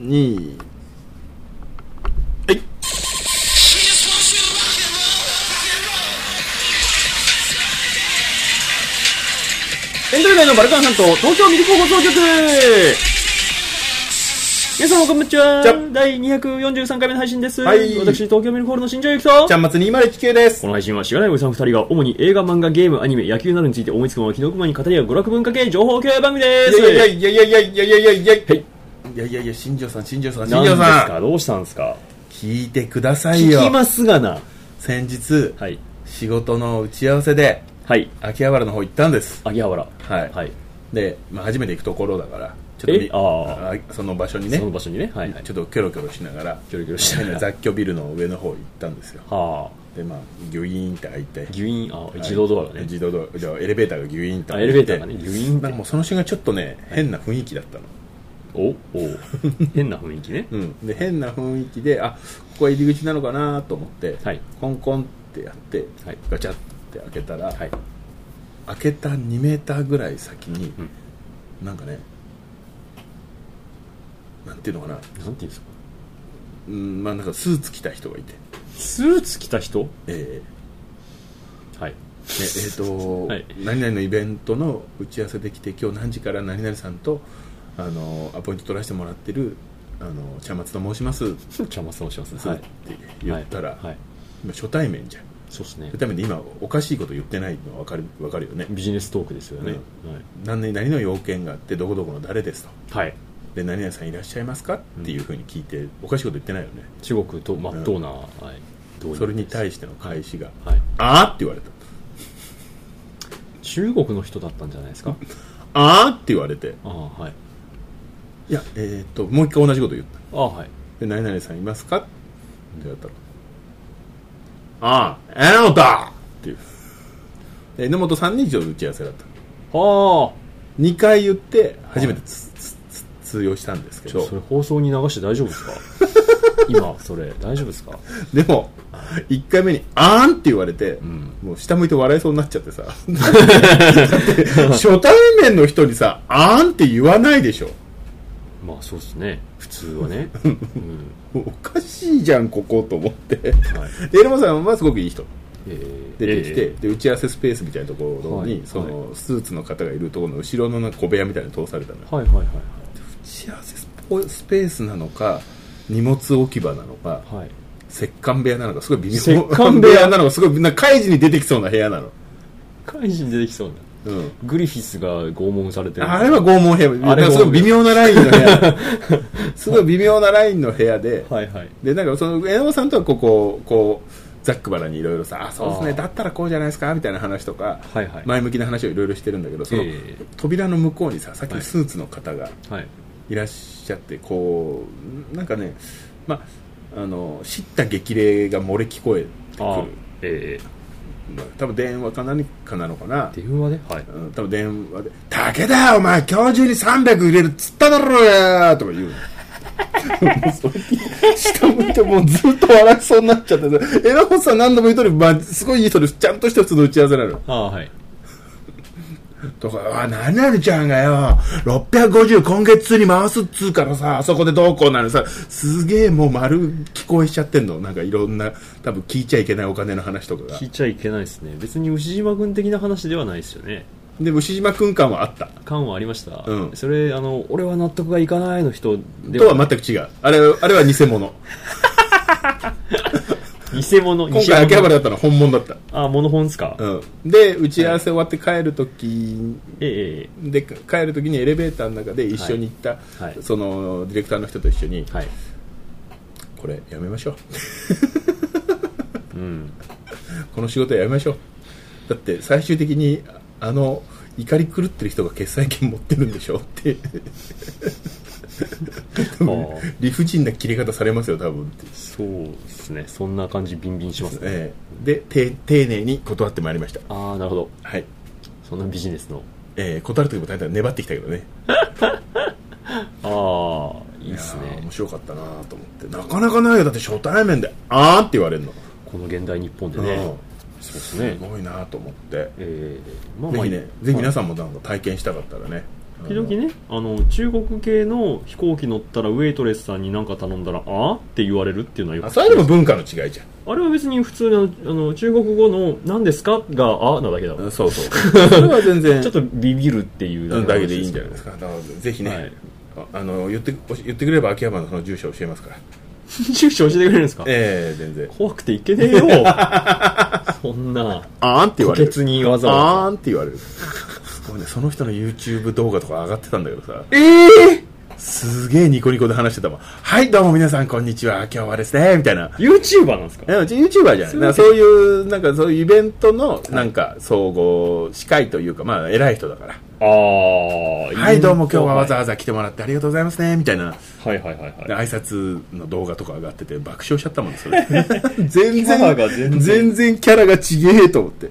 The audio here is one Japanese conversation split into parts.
2はい。エンドル街のバルカンさんと東京ミルク放送局。皆様こんにちは。第243回目の配信です。はい、私東京ミルクホールの新庄ゆきとちゃんまつ2019です。 この配信はしがないおじさん2人が主に映画、漫画、ゲーム、アニメ、野球などについて思いつくまま気の熊に語り合う娯楽文化系情報共有番組です。 いや新庄さん何ですか、どうしたんですか。 聞いてくださいよ。 聞きますがな。 先日、 はい、 仕事の打ち合わせで、はい、秋葉原の方行ったんです。 秋葉原、 はいはい。で、初めて行くところだからちょっとその場所にね、 はいはい、 ちょっとキョロキョロしながら雑居ビルの上の方行ったんですよ。はあ、でギュイーンって開いて、 ギュイーン、自動ドアがね、 自動ドアじゃエレベーターがギュイーンって開いて、 エレベーターがねギュイーンって、 なんかもうその瞬間ちょっとね、変な雰囲気だったの。 変な雰囲気ね、 うん、で変な雰囲気で、ここは入り口なのかなと思って、はい、コンコンってやって、はい、ガチャって開けたら、はい、開けた2メーターぐらい先に、なんかね、なんていうのかな、 なんていうんですか、 なんかスーツ着た人がいて。 スーツ着た人？はいはい、何々のイベントの打ち合わせで来て、今日何時から何々さんとアポイント取らせてもらってる茶松と申します。 茶松と申します、 はい、って言ったら、今初対面じゃん。 そうですね。 初対面で今おかしいこと言ってないの分かるよね。 ビジネストークですよね。 何の要件があって、どこどこの誰ですと。はい。で、何々さんいらっしゃいますかっていうふうに聞いて、おかしいこと言ってないよね。 中国と真っ当な、 それに対しての返しが、あーって言われた。 中国の人だったんじゃないですか。 あーって言われて、 はい。 いや、もう一回同じこと言った。 はい。 で、何々さんいますかって言われたら、榎本っていう。で、榎本さんに一応打ち合わせだった。2回言って初めて通用したんですけど、 それ放送に流して大丈夫ですか。今それ大丈夫ですか。 でも1回目にあーんって言われて、もう下向いて笑いそうになっちゃってさ。だって初対面の人にさ、あーんって言わないでしょ。 まあそうですね、普通はね。 おかしいじゃんここと思って。で、エルモさんはすごくいい人出てきて、で打ち合わせスペースみたいなところに、そのスーツの方がいるところの後ろの小部屋みたいに通されたの。打ち合わせスペースなのか、荷物置き場なのか、石棺部屋なのか、すごい微妙。石棺部屋なのか、すごいなんか怪事に出てきそうな部屋なの。 怪事に出てきそうな。グリフィスが拷問されてる。 あれは拷問部屋。すごい微妙なラインの部屋。すごい微妙なラインの部屋で、でなんかその榎本さんとはこうざっくばらにいろいろさ、そうですね、だったらこうじゃないですかみたいな話とか、前向きな話をいろいろしてるんだけど、その扉の向こうにさ、さっきスーツの方がいらっしゃって、こうなんかね、叱咤激励が漏れ聞こえてくる。多分電話か何かなのかな。 電話で、 多分電話で、武田お前今日中に300入れるっつっただろやとか言うの。下向いてもうずっと笑いそうになっちゃってさ、榎本さん何度も言うとり、すごいいい人で、ちゃんとした普通の打ち合わせなの。とか、何々ちゃんがよ、650今月に回すっつうからさ、あそこでどうこうなるさ、すげえもう丸聞こえしちゃってんの。なんかいろんな、多分聞いちゃいけないお金の話とかが。 聞いちゃいけないですね。別に牛島君的な話ではないですよね。 でも牛島君感はあった。 感はありました。それ、俺は納得がいかないの人では。とは全く違う。あれは偽物。 偽物。 今回秋葉原だったのは本物だった。 物本ですか。 で打ち合わせ終わって帰る時で、帰る時にエレベーターの中で一緒に行った、そのディレクターの人と一緒に、これやめましょう。この仕事やめましょう。だって最終的に怒り狂ってる人が決裁権持ってるんでしょって理不尽な切れ方されますよ多分って。 そうですね、そんな感じビンビンしますね。 で丁寧に断ってまいりました。 なるほど。 はい。 そんなビジネスの断る時も大体粘ってきたけどね。 いいですね。 面白かったなと思って。なかなかないよ。だって初対面でって言われるの、 この現代日本でね。そうですね、 すごいなと思って。 ぜひね、ぜひ皆さんもなんか体験したかったらね、 時々ね、中国系の飛行機乗ったらウェイトレスさんに何か頼んだらあって言われるっていうのはよく聞きます。 それでも文化の違いじゃん。 あれは別に普通の中国語の何ですかがあなだけだもん。 そうそうそれは全然ちょっとビビるっていうだけでいいんじゃないですか。だからぜひね、はい、言ってくれれば秋葉原のその住所教えますから住所教えてくれるんですか？ 全然怖くていけねえよそんなあーんって言われる。 補欠にわざわざあーんって言われる。すごいね、その人の YouTube 動画とか上がってたんだけどさ、すげえニコニコで話してたもん。はい、どうも皆さんこんにちは、今日はですねみたいな。 YouTuber なんですか ？YouTuber じゃない。なんかそういうイベントのなんか総合司会というか、まあ偉い人だから。はい、どうも今日はわざわざ来てもらってありがとうございますねみたいな。 はいはいはいはい。 挨拶の動画とか上がってて爆笑しちゃったもんそれ。全然キャラがちげえと思って。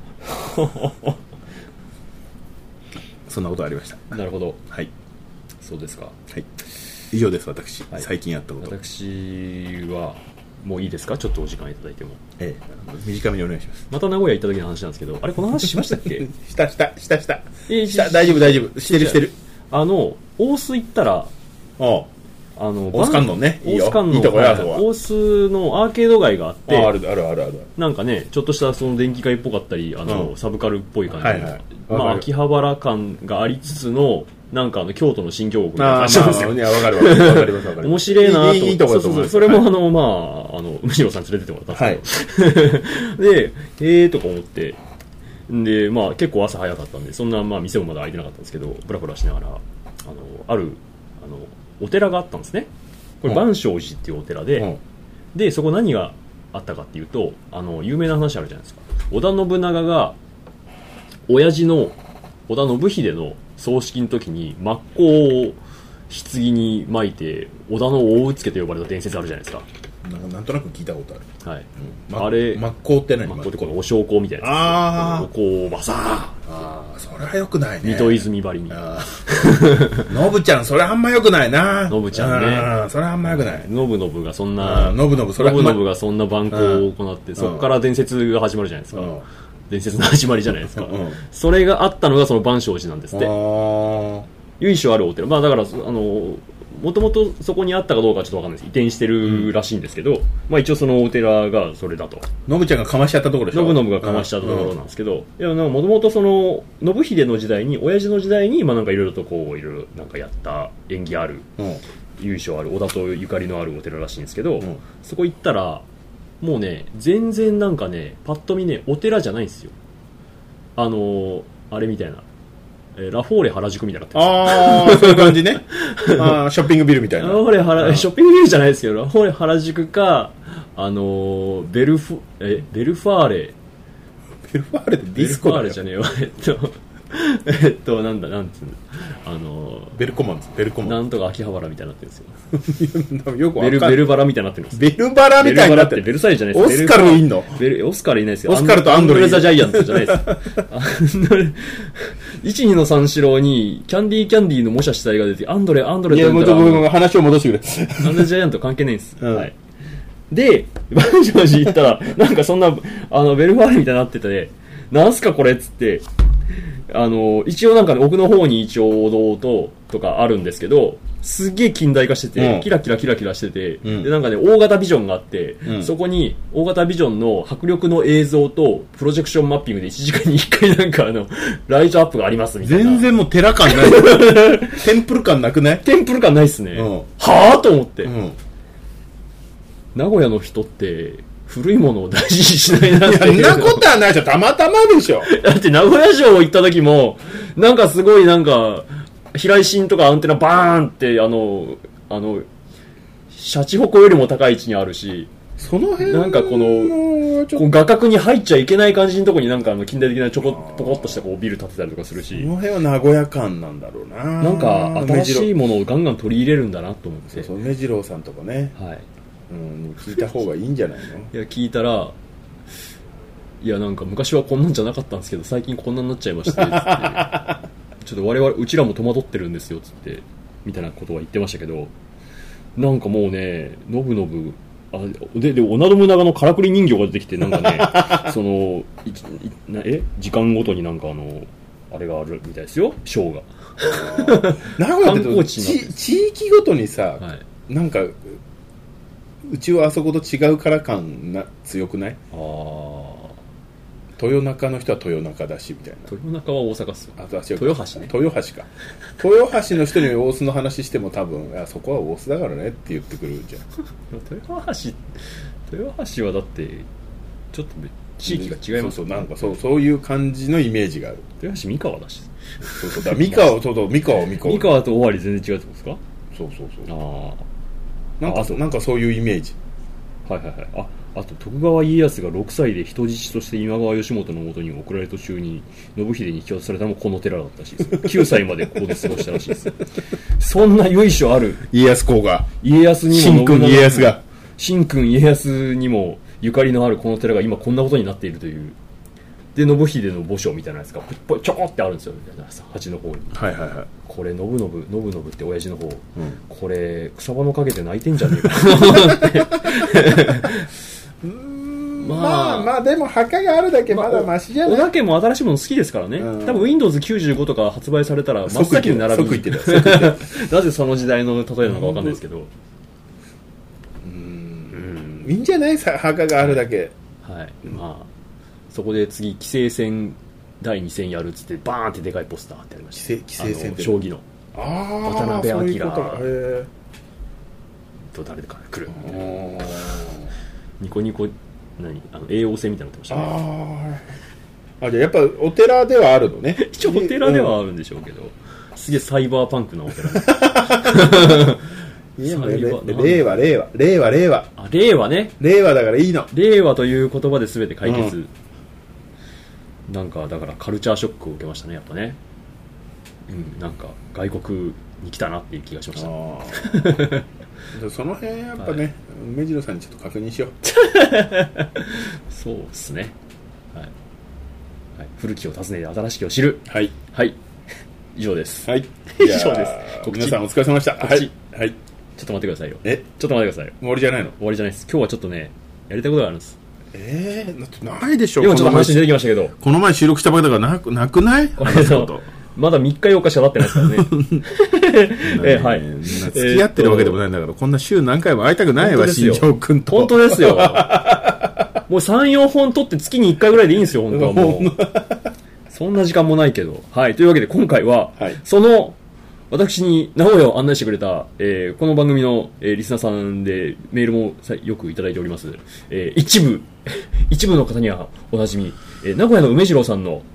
そんなことありました。 なるほど。 はい。 そうですか。 はい。以上です。私、はい、最近やったこと。 私はもういいですか？ちょっとお時間いただいても。 短めにお願いします。 また名古屋行った時の話なんですけど、あれこの話しましたっけ？ した大丈夫してる。 大須行ったら、 大須観音ね。いいよ。 いいとこや、そこは。大須のアーケード街があって、 ある。 なんかね、ちょっとしたその電気街っぽかったり、サブカルっぽい感じの、まあ秋葉原感がありつつの、なんか京都の新京国みたいな感じなんですよ。 わかります。 面白いなと思って。 いいとこだと思う。 それもむしろさん連れてってもらったんですけど。で、とか思って、で、まあ結構朝早かったんで、そんなまあ店もまだ開いてなかったんですけど、ブラブラしながら、ある、お寺があったんですね。これ、万象寺っていうお寺で、で、そこ何があったかっていうと、有名な話あるじゃないですか。織田信長が、親父の織田信秀の葬式の時に真っ向を棺に巻いて織田の大うつけと呼ばれた伝説あるじゃないですか。 なんとなく聞いたことある。 はい。あれ真っ向って何？ 真っ向ってこのお焼香みたいな。お香をバサー。それは良くないね。 水戸泉張りに。 ノブちゃんそれあんま良くないな。 ノブちゃんね。 それあんま良くない。 ノブがそんなノブがそんな蛮行を行って、そこから伝説が始まるじゃないですか。伝説の始まりじゃないですか。それがあったのがその万象寺なんですって。由緒あるお寺。まあだからもともとそこにあったかどうかちょっとわかんないです。移転してるらしいんですけど、まあ一応そのお寺がそれだと。 ノブちゃんがかましちゃったところでしょ。 ノブがかましちゃったところなんですけど、いやもともとその信秀の時代に、親父の時代にまあなんかいろいろとこういろいろなんかやった縁起ある、由緒ある織田とゆかりのあるお寺らしいんですけど、そこ行ったらもうね全然なんかねパッと見ねお寺じゃないんですよ。あれみたいな。ラフォーレ原宿みたいになってる。そういう感じね。ショッピングビルみたいな。 ショッピングビルじゃないですけど、ラフォーレ原宿か、ベルファーレ。 ベルファーレってディスコだよ。 ベルファーレじゃねえわ。なんつうの。ベルコマン。なんとか秋葉原みたいになってるんですよ。よくわかんない。ベルバラみたいになってるんです。 ベルバラみたいになってる。 ベルサイユじゃないです。 オスカルいんの？ オスカルいないですよ。 オスカルとアンドレザジャイアントじゃないです。12の三四郎にキャンディーの模写死体が出て、アンドレと言ったら。いや、話を戻してくれ。アンドレジャイアント関係ないんです。はい。で、万象寺行ったら、なんかそんな、ベルファーレみたいになってて、なんすかこれっつって、一応なんか、ね、奥の方に一応お堂とかあるんですけど、すっげえ近代化してて、キラキラしてて、でなんかね大型ビジョンがあって、そこに大型ビジョンの迫力の映像とプロジェクションマッピングで1時間に1回なんかライトアップがありますみたいな。 全然もう寺感ない。テンプル感なくない？ テンプル感ないっすね。はぁと思って、名古屋の人って古いものを大事にしないなって。 そんなことはないでしょ。たまたまでしょ。 だって名古屋城行った時もなんかすごいなんか飛来神とかアンテナバーンってシャチホコよりも高い位置にあるし、 その辺なんかこの画角に入っちゃいけない感じのところになんか近代的なポコッとしたこうビル建てたりとかするし、 その辺は名古屋感なんだろうな。 なんか新しいものをガンガン取り入れるんだなと思って。 そう目白さんとかね、 はい、 聞いた方がいいんじゃないの？ いや聞いたら、いやなんか昔はこんなんじゃなかったんですけど最近こんなになっちゃいましてつってちょっと我々うちらも戸惑ってるんですよつってみたいなことは言ってましたけど、なんかもうねのぶで織田信長のからくり人形が出てきてなんかねその時間ごとになんかあれがあるみたいですよ、ショーが。 名古屋って地域ごとにさ、はい、なんかうちはあそこと違うから感強くない？豊中の人は豊中だしみたいな。 豊中は大阪っすよ。豊橋ね。 豊橋か。豊橋の人に大須の話しても多分、いやそこは大須だからねって言ってくるんじゃん。 豊橋はだってちょっと地域が違いますよね。 なんかそういう感じのイメージがある。 豊橋三河だし。 だ三河と尾張全然違うってことですか？そう。 なんかそういうイメージ。 はいはいはい。あと徳川家康が6歳で人質として今川義元の元に送られた途中に信秀に引き渡されたのもこの寺だったらしいです。9歳までここで過ごしたらしいです。そんな由緒ある家康公が、 家康にも神君家康が、 神君家康にもゆかりのあるこの寺が今こんなことになっているという。で信秀の墓所みたいなやつがちょこってあるんですよ、みたいな鉢の方に。 はいはいはい。 これ信って親父の方、これ草葉の陰で泣いてんじゃねえかなって。 まあでも墓があるだけまだマシじゃない。 小田家も新しいもの好きですからね。多分 Windows95 とか発売されたら真っ先に並びになぜその時代の例えなのか分かんないですけど、 いいんじゃない、墓があるだけ。 はい。まあそこで次棋聖戦第2戦やるっつってバーンってでかいポスターってありました。 棋聖戦将棋の渡辺明と誰か来るみたいな。ニコニコ叡王戦みたいになってましたね。 じゃあやっぱお寺ではあるのね。 一応お寺ではあるんでしょうけど、すげえサイバーパンクなお寺。 令和ね。令和だからいいの。 令和という言葉で全て解決。なんかだからカルチャーショックを受けましたね、やっぱね。なんか外国に来たなっていう気がしました。 その辺やっぱね、梅次郎さんにちょっと確認しよう。 そうですね。はい。古きを訪ねて新しきを知る。 はい。 はい。以上です。 はい。 以上です。 皆さんお疲れ様でした。はい。はい。 ちょっと待ってくださいよ。 ちょっと待ってくださいよ。 終わりじゃないの？ 終わりじゃないです。今日はちょっとね、やりたいことがあるんです。 だってないでしょ。 今ちょっと話に出てきましたけど。 この前収録したばかりだからなくない？ まだ3日8日しか経ってないですからね。はい。 付き合ってるわけでもないんだから、こんな週何回も会いたくないわ、新庄君と。 本当ですよ。もう3、4本撮って月に1回ぐらいでいいんですよ、本当はもう。そんな時間もないけど。はい。というわけで今回は、その、私に名古屋を案内してくれた、この番組の、リスナーさんでメールもよくいただいております。一部の方にはおなじみ、名古屋の梅次郎さんの、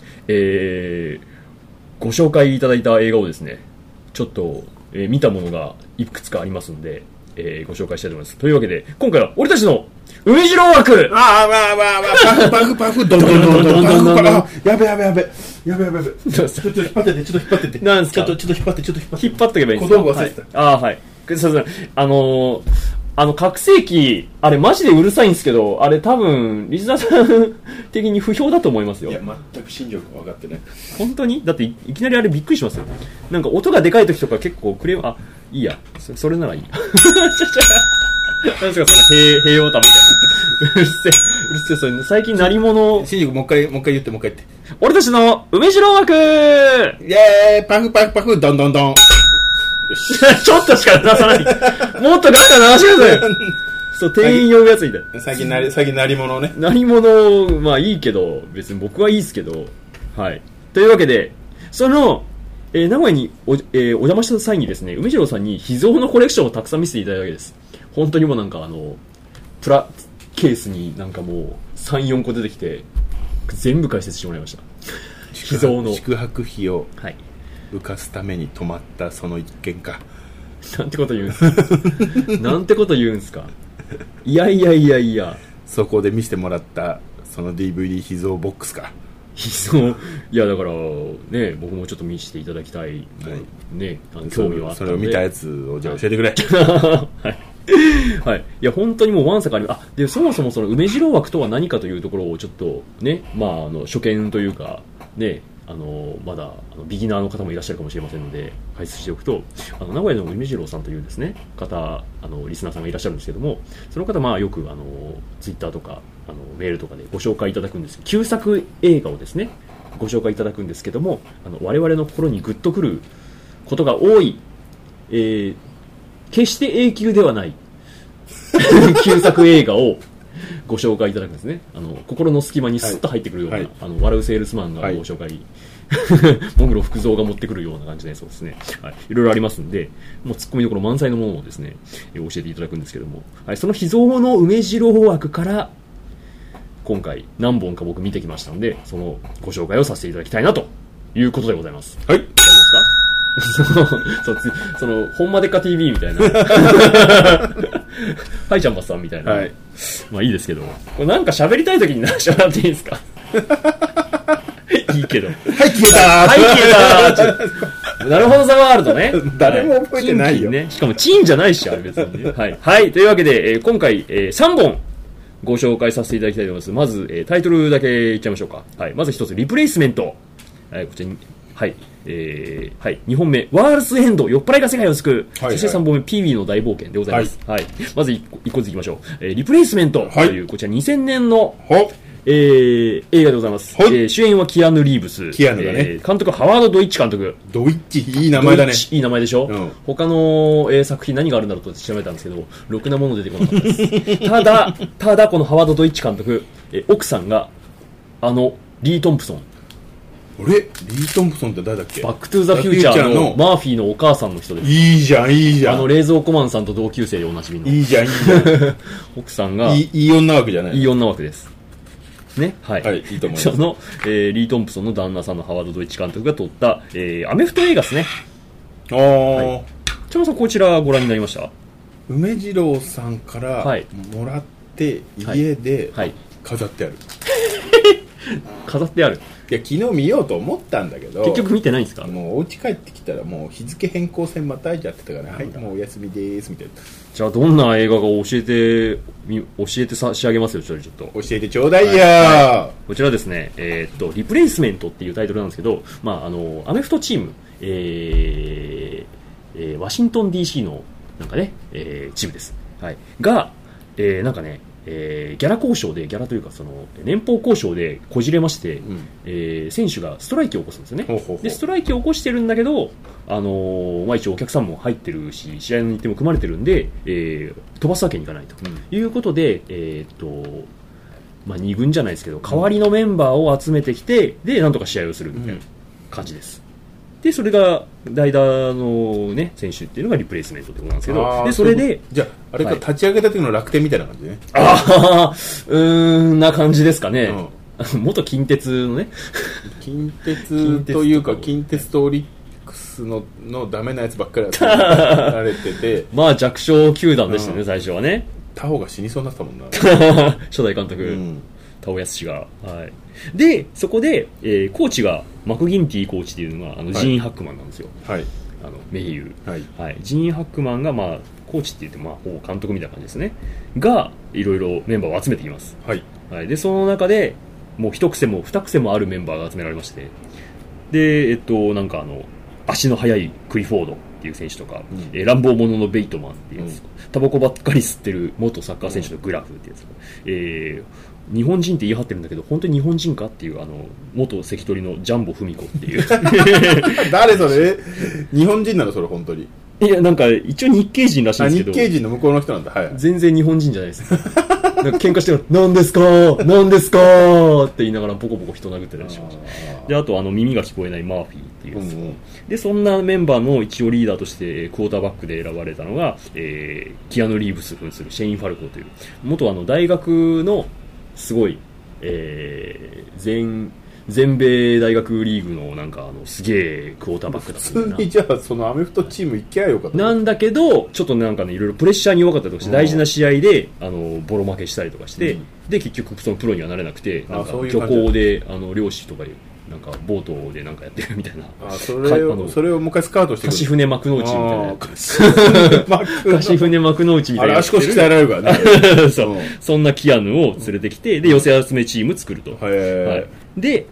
ご紹介いただいた映画をですね、ちょっと、見たものがいくつかありますんで、ご紹介したいと思います。というわけで、今回は俺たちの梅次郎枠。 パフどんどんやべ。ちょっと引っ張ってて。 なんですか？ ちょっと引っ張って。 引っ張っておけばいいんですか？ 小道具忘れてた。 はい。すいません。拡声器、あれマジでうるさいんですけど、あれ多分、リスナーさん的に不評だと思いますよ。 いや、全く新庄君分かってない。 本当に？だっていきなりあれびっくりしますよ。なんか音がでかい時とか結構クレーム、いいや。それならいい。なんですか、その平和歌みたいな。うるせえ、それ最近鳴り物。 新庄君もう一回言って。 俺たちの梅次郎枠。イェーイ、パフ、どん。 ちょっとしか出さない。もっとガンガン流してください。そう、店員呼ぶやつみたいな。 最近鳴り物ね。 鳴り物、まあいいけど、別に僕はいいですけど。はい。というわけで、その、名古屋にお邪魔した際にですね、梅次郎さんに秘蔵のコレクションをたくさん見せていただいたわけです。本当にもうなんかプラケースになんかもう3、4個出てきて、全部解説してもらいました。秘蔵の。 宿泊費を浮かすために泊まったその一件か。 なんてこと言うんですか。いや。 そこで見せてもらったその DVD 秘蔵ボックスか。 秘蔵、いやだからね、僕もちょっと見せていただきたい、ね、興味はあったので。 それを見たやつをじゃあ教えてくれ。 はい。いや本当にもうわんさかあります。でそもそもその梅次郎枠とは何かというところをちょっとね、初見というかね、まだビギナーの方もいらっしゃるかもしれませんので解説しておくと、名古屋の梅次郎さんというですね方、リスナーさんがいらっしゃるんですけども、その方よくツイッターとかメールとかでご紹介いただくんです。旧作映画をですねご紹介いただくんですけども、我々の心にグッとくることが多い、決して永久ではない旧作映画をご紹介いただくんですね。心の隙間にスッと入ってくるような、笑うセールスマンがご紹介、モングロ福蔵が持ってくるような感じのやつですね。はい。いろいろありますんで、もうツッコミどころ満載のものをですね、教えていただくんですけども、はい、その秘蔵の梅次郎枠から、今回何本か僕見てきましたので、そのご紹介をさせていただきたいなということでございます。 はい。 大丈夫ですかその、ほんまでっか TV みたいな。はい、ちゃんまさんみたいな。はい。まあいいですけど、これなんか喋りたい時になしゃらっていいですかいいけど。はい、 消えたはい、消えたなるほど、ザワールドね。 誰も覚えてないよ。 ね。しかもチンじゃないし、あれ別にね。はい。はい、というわけで、今回、3本、ご紹介させていただきたいと思います。まず、タイトルだけ言っちゃいましょうか。はい。まず一つ、リプレイスメント。はい、こちらに、はい。はい。2本目、ワールスエンド、酔っ払いが世界を救う。はいはい、そして3本目、ピーウィーの大冒険でございます。はい。はい、まず1個ずついきましょう。リプレイスメントという、こちら2000年の、映画でございます。主演はキアヌ・リーブス。 キアヌがね。 監督はハワード・ドイッチ監督。 ドイッチ、いい名前だね。 いい名前でしょ、うん、他の、作品何があるんだろうと調べたんですけど、ろくなもの出てこなかったです。ただ、このハワード・ドイッチ監督、奥さんが、リー・トンプソン。 あれリー・トンプソンって誰だっけ？ バック・トゥ・ザ・フューチャーのマーフィーのお母さんの人です。 いいじゃん、いいじゃん。 冷蔵庫マンさんと同級生でおなじみの。 いいじゃん、いいじゃん。 奥さんが。 いい女枠じゃない？ いい女枠です。ね。はい。 はい、いいと思います。 その、リー・トンプソンの旦那さんのハワード・ドイッチ監督が撮った、アメフト映画ですね。はい。ちゃまさん、こちらご覧になりました？ 梅次郎さんからもらって、家で飾ってある。 飾ってある。 いや、昨日見ようと思ったんだけど、 結局見てないんですか？ もうお家帰ってきたらもう日付変更線またいちゃってたから、はい、もうお休みですみたいな。 じゃあどんな映画か教えて差し上げますよ。ちょっと教えてちょうだいや、はい、 こちらですね、リプレイスメントっていうタイトルなんですけど、まあ、アメフトチーム、ワシントン DC のなんかね、チームです、はい、が、なんかね、ギャラ交渉で、ギャラというかその年俸交渉でこじれまして、選手がストライキを起こすんですよね。でストライキを起こしてるんだけど、まあ、一応お客さんも入ってるし、試合の日程も組まれてるんで、飛ばすわけにいかないと、いうことで、まあ、2軍じゃないですけど代わりのメンバーを集めてきて、でなんとか試合をするみたいな感じです。でそれが代打の、ね、選手っていうのがリプレイスメントってことなんですけど、でそれでじゃああれか、立ち上げた時の楽天みたいな感じね。 な感じですかね、元近鉄のね近鉄というか近鉄とオリックスのダメなやつばっかりやれててまあ弱小球団でしたね、最初はね。 タオが死にそうになったもんな初代監督、タオヤス氏が、はい、でそこで、コーチがマクギンティコーチっていうのがジーン・ハックマンなんですよ、はい、名優、はいはい、ジーン・ハックマンが、まあ、コーチって言って、まあ、ほぼ監督みたいな感じですねがいろいろメンバーを集めてきます、はいはい、でその中でもう一癖も二癖もあるメンバーが集められまして、でなんか足の速いクリフォードっていう選手とか、乱暴者のベイトマンっていうやつ、タバコばっかり吸ってる元サッカー選手のグラフっていうやつ、日本人って言い張ってるんだけど本当に日本人かっていう元関取のジャンボ文子っていう誰それ日本人なのそれ本当に？ いやなんか一応日系人らしいんですけど、 日系人の向こうの人なんだ、はい、 全然日本人じゃないですなんか喧嘩してる何ですか何ですかって言いながらボコボコ人殴ってたりしました。であと耳が聞こえないマーフィーっていうやつ、でそんなメンバーの一応リーダーとしてクォーターバックで選ばれたのが、キアヌ・リーブス扮するシェイン・ファルコという元大学のすごい、全米大学リーグのなんかすげえクォーターバックだったんだな。 普通にじゃあそのアメフトチーム行けばよかったなんだけどちょっとなんかねいろいろプレッシャーに弱かったりとかして大事な試合でボロ負けしたりとかして、で結局そのプロにはなれなくてなんか漁港で漁師とかなんかボートでなんかやってるみたいな。 それをもう一回スカウトしてくる。 貸船幕の内みたいな。貸船幕の内みたいな。 足腰鍛えられるからね。 そんなキアヌを連れてきて、で寄せ集めチーム作ると。はい、で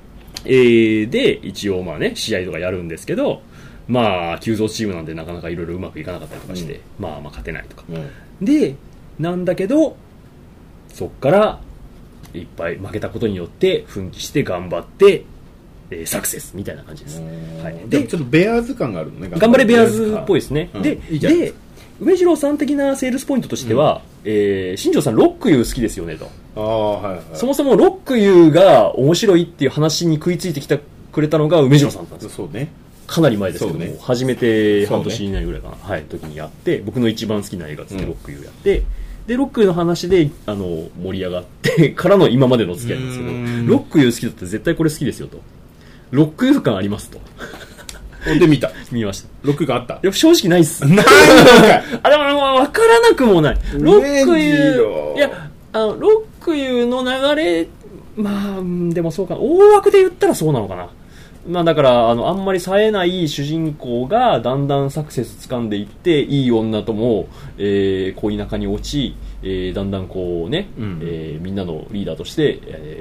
一応まあね試合とかやるんですけど、まあ急増チームなんでなかなかいろいろうまくいかなかったりとかして、まあ勝てないとか。でなんだけどそっからいっぱい負けたことによって奮起して頑張ってサクセスみたいな感じです。 はい、でちょっとベアーズ感があるのね。 頑張れベアーズっぽいですね。で梅次郎さん的なセールスポイントとしては、新庄さんロックユー好きですよねと。 はいはい、 そもそもロックユーが面白いっていう話に食いついてきてくれたのが梅次郎さんだったんですよ。 そうね。 かなり前ですけども、初めて半年以内ぐらいかな、はい、時にやって、僕の一番好きな映画ですね、ロックユーやって、でロックユーの話で盛り上がってからの今までの付き合いなんですけど、ロックユー好きだったら絶対これ好きですよと、ロックユー感ありますと。 で見ました。 ロックユー感あった？ いや正直ないっす。 ないのか。 あでも分からなくもない。ロックユー、いやロックユーの流れ、まあでもそうかな、大枠で言ったらそうなのかな。まあだからあんまり冴えない主人公がだんだんサクセス掴んでいって、いい女とも、恋仲に落ち、だんだんこうね、みんなのリーダーとして、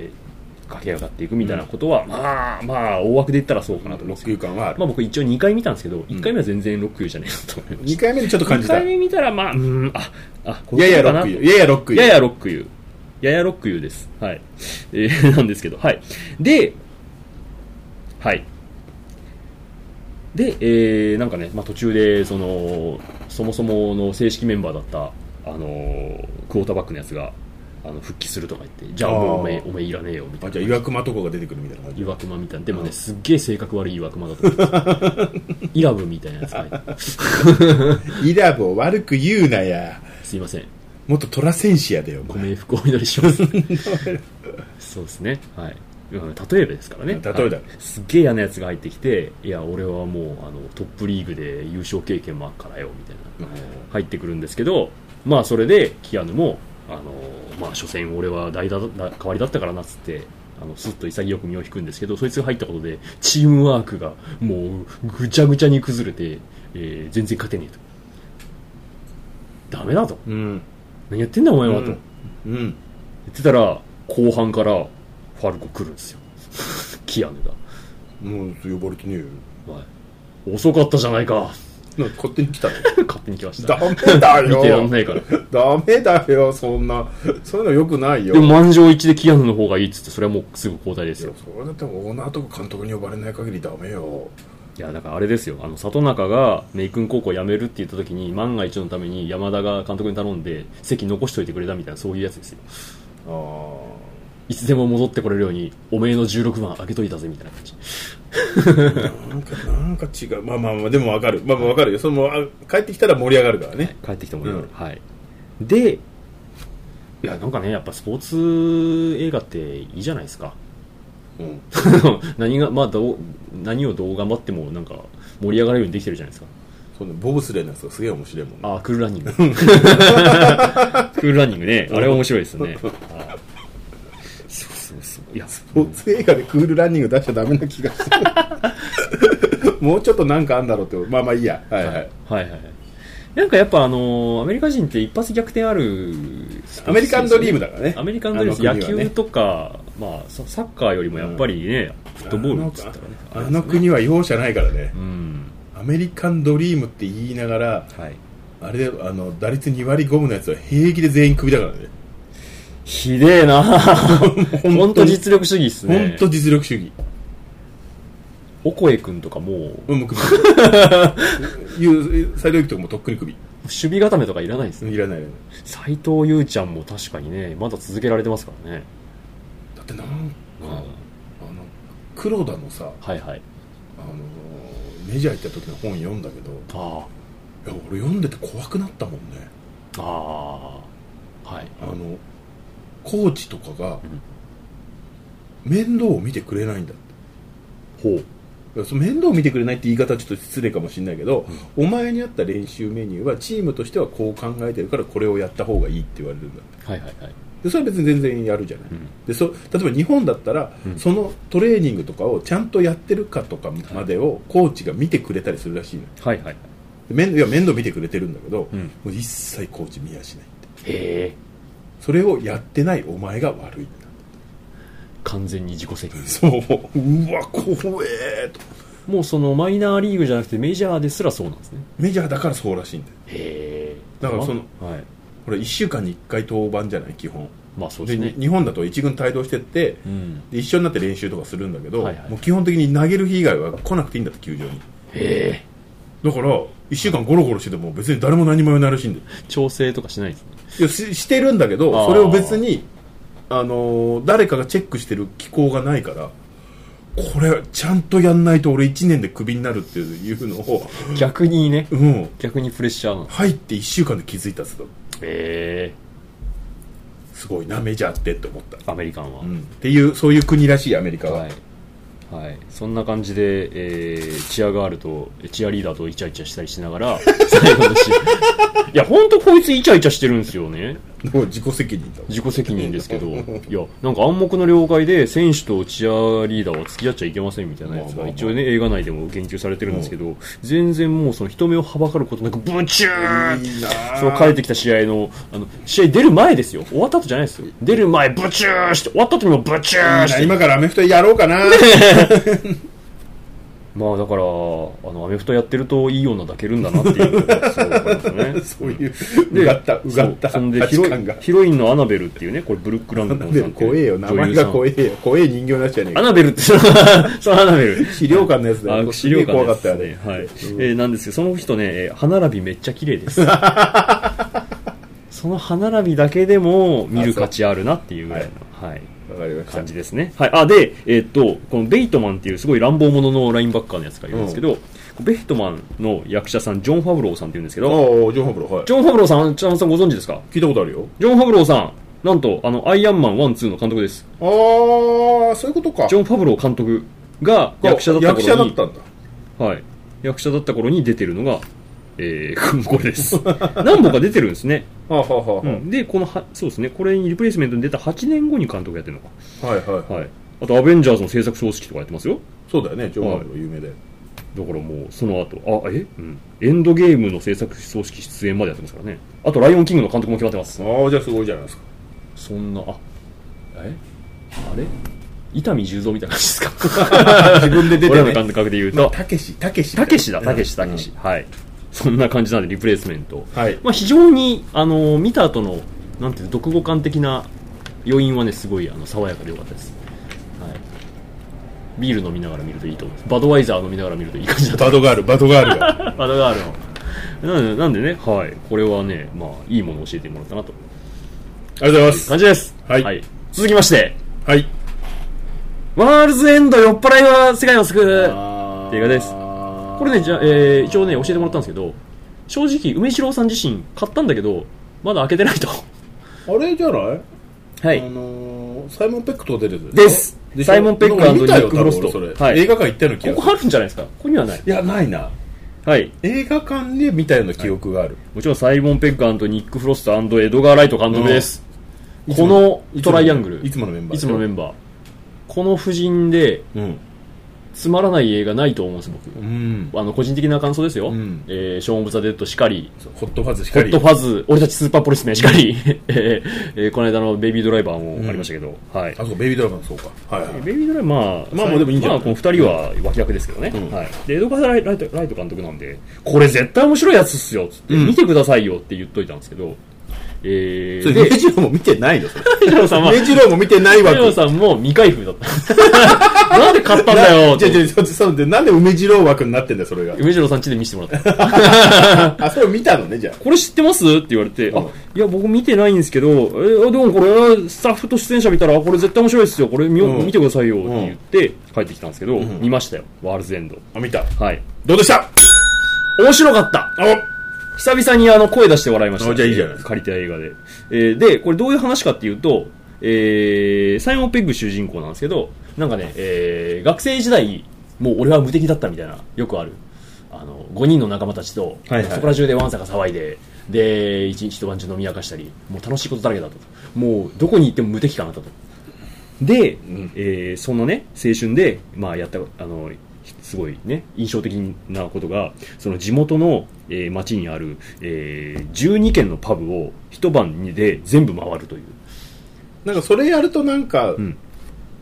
駆け上がっていくみたいなことは、まあ大枠で言ったらそうかなと思います。 ロックユー感はある。 まあ僕一応2回見たんですけど、1回目は全然ロックユーじゃねえと思いました。 2回目でちょっと感じた。 2回目見たらまあややロックユー、ややロックユー、 ややロックユー、ややロックユーです。はい。なんですけど、はい。で、はい。で、なんかね、まあ、途中でそもそもの正式メンバーだったクォーターバックのやつが復帰するとか言って、じゃあもうおめえいらねえよみたいな。 じゃあ岩隈とこが出てくるみたいな感じ。 岩隈みたいな。でもね、すっげえ性格悪い岩隈だと思います。イラブみたいなやつがイラブを悪く言うなや。 すいません。 もっとトラセンシアだよ。 ご冥福をお祈りします。そうですね。はい。例えばですからね。 例えだ、 すっげえ嫌なやつが入ってきて、いや俺はもうトップリーグで優勝経験もあっからよみたいな入ってくるんですけど、まあそれでキアヌもまあ所詮俺は代わりだったからなっつってスッと潔く身を引くんですけど、そいつが入ったことでチームワークがもうぐちゃぐちゃに崩れて、全然勝てねえと、ダメだと、何やってんだお前はと、言ってたら後半からファルコ来るんですよ。キアヌがもう呼ばれてねえよ、 はい、遅かったじゃないか。 勝手に来たの。 勝手に来ました。 ダメだよ。 見てらんないから。 ダメだよ、そういうのよくないよ。 でも満場一致でキアヌの方がいいっつって、それはもうすぐ交代ですよ。 それだってオーナーとか監督に呼ばれない限りダメよ。 いやだからあれですよ、里中がメイクン高校辞めるって言った時に万が一のために山田が監督に頼んで席残しといてくれたみたいな、そういうやつですよ。いつでも戻ってこれるようにおめえの16番開けといたぜみたいな感じ。 なんか違う。まあでも分かる。まあ分かるよ。帰ってきたら盛り上がるからね。 帰ってきたら盛り上がる。はい。で、いやなんかね、やっぱスポーツ映画っていいじゃないですか。何をどう頑張ってもなんか盛り上がるようにできてるじゃないですか。 ボブスレーのやつがすげえ面白いもんね。 クールランニング。クールランニングね、あれは面白いですよね。 いやスポーツ映画でクールランニング出しちゃダメな気がする。もうちょっとなんかあんだろうって。まあいいや。はい。 なんかやっぱアメリカ人って一発逆転ある、 アメリカンドリームだからね。 アメリカンドリーム、野球とか、まあサッカーよりもやっぱりね、フットボールっつったらね、 国は容赦ないからね。アメリカンドリームって言いながら、あれで打率2割5分のやつは平気で全員クビだからね。 ひでえな。本当実力主義っすね。 本当実力主義。 オコエ君とかもうクビ。サイド行くとかもとっくにクビ。 守備固めとかいらないですね。 いらない。 斉藤優ちゃんも確かにね、まだ続けられてますからね。 だって黒田のさ、メジャー行った時の本読んだけど、いや俺読んでて怖くなったもんね。コーチとかが面倒を見てくれないんだって。面倒を見てくれないって言い方はちょっと失礼かもしれないけど、お前に合った練習メニューはチームとしてはこう考えてるからこれをやった方がいいって言われるんだって。でそれは別に全然やるじゃない。で例えば日本だったら、そのトレーニングとかをちゃんとやってるかとかまでをコーチが見てくれたりするらしいの。面倒見てくれてるんだけど、もう一切コーチ見やしないって。それをやってないお前が悪いんだ。 完全に自己責任。 そう。うわ怖えと。 もうそのマイナーリーグじゃなくてメジャーですらそうなんですね。 メジャーだからそうらしいんだよ。だからほら1週間に1回登板じゃない基本。 まあそうですね。 日本だと一軍帯同してって、で一緒になって練習とかするんだけど、 はいはい、 もう基本的に投げる日以外は来なくていいんだって球場に。 へえ。だから1週間ゴロゴロしてても別に誰も何も言わないらしいんで。 調整とかしないんですね。 いや してるんだけど、それを別に誰かがチェックしてる機構がないから、これちゃんとやんないと俺1年でクビになるっていうのを逆にね、 うん、 逆にプレッシャーなの。 入って1週間で気づいたっつった。すごいなメジャーって思った。 アメリカンは、 っていうそういう国らしいアメリカは。 はい、そんな感じで、チアリーダーとイチャイチャしたりしながら最後のシーンいや本当こいつイチャイチャしてるんですよね。 自己責任ですけどいやなんか暗黙の了解で選手とチアリーダーは付き合っちゃいけませんみたいなやつが一応ね映画内でも言及されてるんですけど、全然もうその人目をはばかることなくブチューその帰ってきた試合の試合出る前ですよ。終わった後じゃないですよ。出る前ブチューして終わった後にもブチューして今からアメフトやろうかなまあだからアメフトやってるといい女抱けるんだなっていうことがすごい分かりますねそういううがったそんでヒロインのアナベルっていうね、これブルック・ランドンさんっていう怖えよ、名前が怖えよ、怖え人形なっちゃねえアナベルってそのアナベル資料館のやつだよ。 資料館怖かったよね。 はい、なんですけどその人ね歯並びめっちゃ綺麗ですその歯並びだけでも見る価値あるなっていうぐらいのはい感じですね。はい。で、このベイトマンっていうすごい乱暴者のラインバッカーのやつがいるんですけど、ベイトマンの役者さん、ジョン・ファブローさんっていうんですけど、 ジョン・ファブロー、はい。 ジョン・ファブローさん、チャンさんご存知ですか？ 聞いたことあるよ。 ジョン・ファブローさん、なんと、アイアンマン1、2の監督です。 そういうことか。 ジョン・ファブロー監督が役者だった頃に、 役者だったんだ。 はい。役者だった頃に出てるのが、これです何本か出てるんですねでそうですね、これにリプレイスメントに出た8年後に監督やってるのか。はい。あとアベンジャーズの制作総指揮とかやってますよ。 そうだよね、ジョン・ファブロー有名で。 だからもうその後エンドゲームの制作総指揮出演までやってますからね。あとライオンキングの監督も決まってます。 じゃあすごいじゃないですか。 そんなあれ伊丹十三みたいな感じですか自分で出てる、ね、 俺の感覚で言うとたけしだはいそんな感じなんでリプレイスメント、 はい、 非常に見た後のなんていう読後感的な余韻はねすごい爽やかでよかったです、はい、ビール飲みながら見るといいと思います。バドワイザー飲みながら見るといい感じだと。 バドガールバドガールのなんでね、はい、これはねいいものを教えてもらったなとありがとうございます感じです、 はい続きましてはいワールズエンド酔っ払いは世界を救うって映画です。これねじゃ一応ね教えてもらったんですけど、正直梅次郎さん自身買ったんだけどまだ開けてないと。 あれじゃない？ はい。 サイモン・ペックと出てるです。サイモン・ペック&ニック・フロスト。 はい。映画館行ったような気がする。 ここあるんじゃないですか？ここにはない。 いやないな。 はい。 映画館で見たような記憶がある。 もちろんサイモン・ペック&ニック・フロスト&エドガー・ライト監督です。このトライアングル。 いつものメンバー。この夫人で、つまらない映画ないと思うんです僕、個人的な感想ですよ、ショーン・オブ・ザ・デッドしかり、 ホットファズしかり、 俺たちスーパーポリスメンしかりこの間のベイビードライバーもありましたけど、はい、 そうベイビードライバーそうか、はい、 ベイビードライバーまあでもいいんじゃない、この2人は脇役ですけどね、はい、でエドガー・ライト監督なんでこれ絶対面白いやつっすよっつって、見てくださいよって言っといたんですけど、 それメジローも見てないの？ メジローさんはメジローも見てないわけ。 メジローさんも未開封だったなんで買ったんだよってなんで梅次郎枠になってんだよそれが。 梅次郎さん家で見せてもらったそれを見たのね。じゃあこれ知ってますって言われて、いや僕見てないんですけど、でもこれスタッフと出演者見たらこれ絶対面白いですよ、これ見てくださいよって言って帰ってきたんですけど、見ましたよ、ワールズエンド。 見た。 はい。 どうでした？ 面白かった。久々に声出して笑いました。 じゃあいいじゃないですか。 借りた映画で。で、これどういう話かっていうと、サイモン・ペッグ主人公なんですけど、なんかね、学生時代、もう俺は無敵だったみたいな、よくある。5人の仲間たちと、そこら中でわんさか騒いで、で、一晩中飲み明かしたり、もう楽しいことだらけだと。もうどこに行っても無敵感だったと。で、そのね、青春で、やった、すごいね印象的なことが、その地元の、町にある、12軒のパブを一晩で全部回るという。 なんかそれやるとなんか、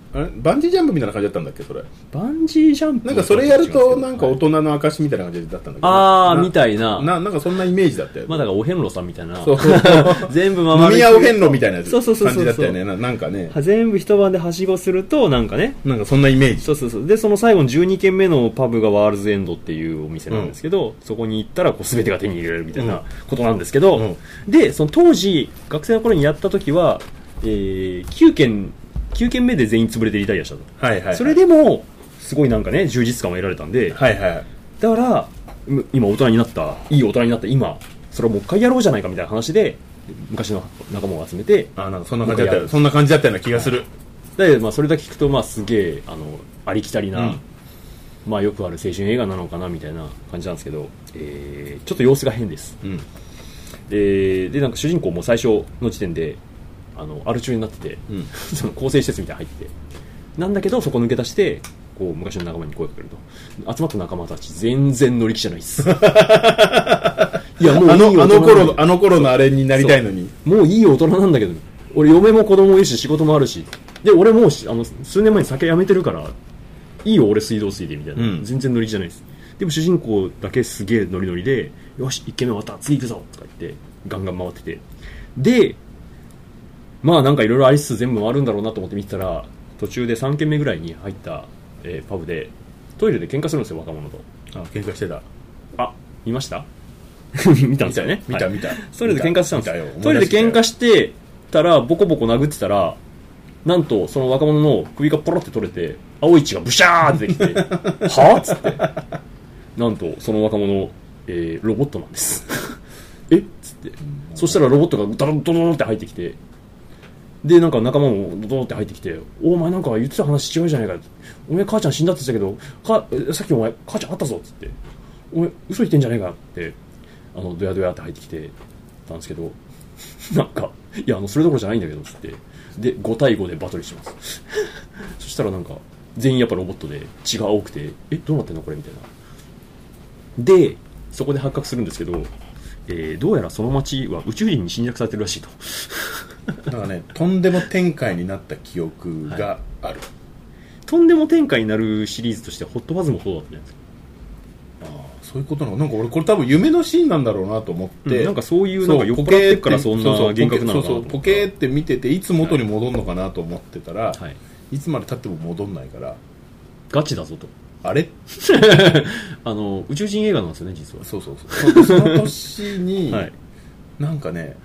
あれバンジージャンプみたいな感じだったんだっけそれ。 バンジージャンプなんかそれやるとなんか大人の証みたいな感じだったんだけど、 あーみたいななんかそんなイメージだったよ。 まあだからお遍路さんみたいなそう全部回る飲み屋お遍路みたいな感そうじだったよね。なんかね全部一晩ではしごするとなんかね、 なんかそんなイメージ。 そうでその最後の12軒目のパブがワールズエンドっていうお店なんですけど、そこに行ったらこう全てが手に入れられるみたいなことなんですけど、でその当時学生の頃にやった時は、9軒目で全員潰れてリタイアしたと、 はいはい、 それでもすごいなんかね充実感を得られたんで、 はいはい、 だから今いい大人になった今それをもう一回やろうじゃないかみたいな話で昔の仲間を集めて、 なんかそんな感じだったような気がする。 で、まあ、それだけ聞くと、まあ、すげえありきたりな、まあ、よくある青春映画なのかなみたいな感じなんですけど、ちょっと様子が変です、でなんか主人公も最初の時点でアル中になってて、その更生施設みたいに入っててなんだけどそこ抜け出してこう昔の仲間に声をかけると集まった仲間たち全然乗り気じゃないっすいやもうあの頃のあれになりたいのにもういい大人なんだけど俺嫁も子供いるし仕事もあるしで俺もう数年前に酒やめてるからいいよ俺水道水でみたいな、全然乗り気じゃないです。でも主人公だけすげえノリノリでよし1軒目終わった次行くぞとか言ってガンガン回っててでまあなんかいろいろありつつ全部回るんだろうなと思って見てたら途中で3軒目ぐらいに入った、パブでトイレで喧嘩するんですよ若者と。 喧嘩してた。 見ました見たんですよね。 見たトイレで喧嘩してたんですよ。トイレで喧嘩してたらボコボコ殴ってたらなんとその若者の首がポロって取れて青い血がブシャーってできてはぁっつってなんとその若者、ロボットなんですえっつってそしたらロボットがドロドロって入ってきてでなんか仲間もドドって入ってきてお前なんか言ってた話違うじゃないかお前母ちゃん死んだって言ってたけどさっきお前母ちゃんあったぞっつってお前嘘言ってんじゃないかってドヤドヤって入ってきてたんですけどなんかいやそれどころじゃないんだけどっつってで5対5でバトルしますそしたらなんか全員やっぱロボットで血が青くてどうなってんのこれみたいなでそこで発覚するんですけど、どうやらその町は宇宙人に侵略されてるらしいとだからねとんでも展開になった記憶がある、 とんでも展開になるシリーズとしてホットパズもそうだったじゃないですか。 そういうことなの。なんか俺これ多分夢のシーンなんだろうなと思って、 なんかそういうなんか酔っ払ってっからそんな幻覚なのかなと思ってポケーって見てていつ元に戻るのかなと思ってたら、いつまで経っても戻んないからガチだぞとあれ宇宙人映画なんですよね実は。 そうその年に、なんかね、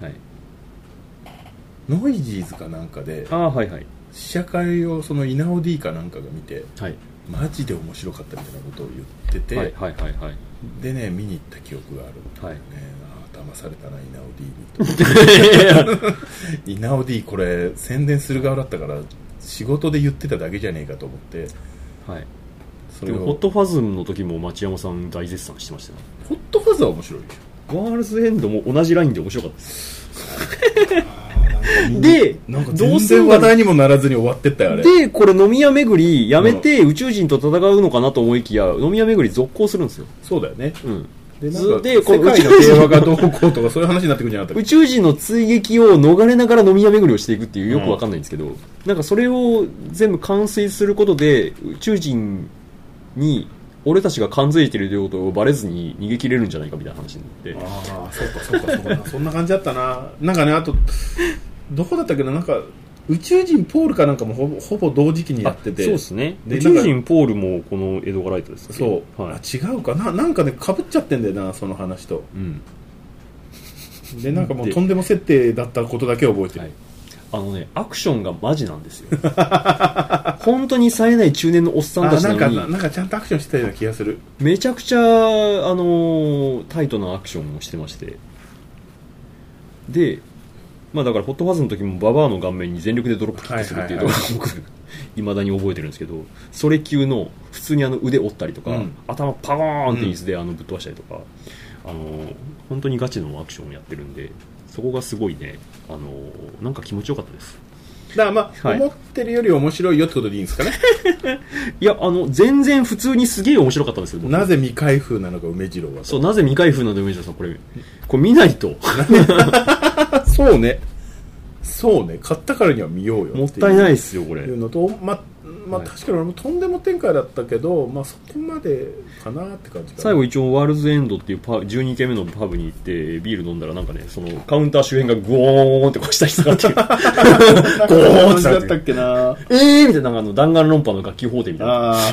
ノイジーズかなんかで試写会をその稲尾 D かなんかが見て、マジで面白かったみたいなことを言ってて、でね見に行った記憶がある、騙されたな稲尾 D に稲尾 D これ宣伝する側だったから仕事で言ってただけじゃねえかと思って、 でもホットファズムの時も町山さん大絶賛してましたね。 ホットファズは面白いでしょ。ワールズエンドも同じラインで面白かったですでなんか全然話題にもならずに終わってったよあれでこれ飲み屋巡りやめて宇宙人と戦うのかなと思いきや、飲み屋巡り続行するんですよ。 そうだよね、 で世界の平和がどうこうとかそういう話になってくるんじゃなかったっけ。 宇宙人の追撃を逃れながら飲み屋巡りをしていくっていうよくわかんないんですけど、なんかそれを全部完遂することで宇宙人に俺たちが感づいてるということをバレずに逃げ切れるんじゃないかみたいな話になって、 そうかそんな感じだったな。なんかねあとどこだったっけな、なんか宇宙人ポールかなんかもほぼ同時期にやってて。 そうですね。宇宙人ポールもこのエドガライトですね。 そう、違うかな、なんかね被っちゃってんだよなその話と、でなんかもうとんでも設定だったことだけ覚えてる、 アクションがマジなんですよ本当に冴えない中年のおっさんたちなのになんかちゃんとアクションしてたような気がする。 めちゃくちゃタイトなアクションをしてまして、でまあだからホットファズの時もババアの顔面に全力でドロップキックするっていうところが僕未だに覚えてるんですけど、それ級の普通に腕折ったりとか、頭パゴーンって椅子でぶっ飛ばしたりとか、本当にガチのアクションをやってるんで、そこがすごいね、なんか気持ちよかったです。 だからまあ、思ってるより面白いよってことでいいんですかねいや全然普通にすげえ面白かったんですよ。 なぜ未開封なのか梅次郎は。 そう、なぜ未開封なのか梅次郎さん、これ見ないとそうね、 そうね、買ったからには見ようよもったいないですよこれ。 いうのと、確かに俺もとんでも展開だったけど、そこまでかなって感じかな。 最後一応ワールズエンドっていう12軒目のパブに行ってビール飲んだらなんかね、そのカウンター周辺がグオーンってこう下に下がってるゴーンってだったっけなみたいな、なんか弾丸論破の楽器法廷みたい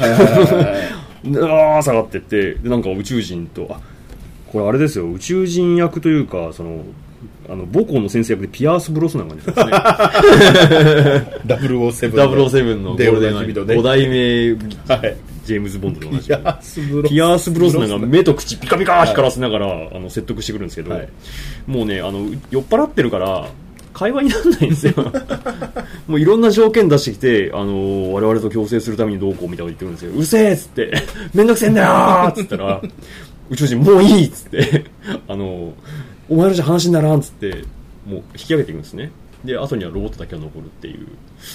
な下がってって、でなんか宇宙人と、これあれですよ、宇宙人役というかその母校の先生役でピアース・ブロスナンが出てますね。007のゴールデンアイ5代目、ジェームズ・ボンドの同じピアース・ブロスナンが目と口ピカピカ光らせながら説得してくるんですけど、もうね酔っ払ってるから会話にならないんですよ。もういろんな条件出してきて、我々と共生するためにどうこうみたいなこと言ってるんですよ。うせーっつってめんどくせえんだよーっつったら宇宙人もういいっつってお前らじゃ話にならんっつってもう引き上げていくんですね。で後にはロボットだけが残るっていう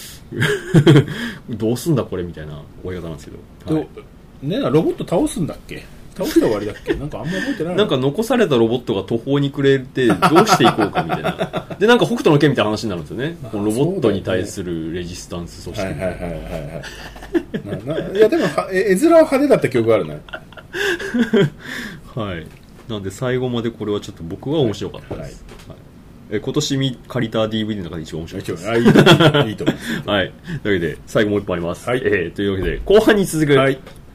どうすんだこれみたいな終わり方なんですけど、 ロボット倒すんだっけ、倒して終わりだっけ、なんかあんま覚えてない。 なんか残されたロボットが途方に暮れてどうしていこうかみたいなでなんか北斗の拳みたいな話になるんですよね。このロボットに対するレジスタンス組織みたいな。 いやでも絵面は派手だった記憶があるね。 はい。なんで最後までこれはちょっと僕は面白かったです。今年借りた DVD の中で一番面白いです。 いいと思います。 はい。というわけで最後もう一本あります。というわけで後半に続く。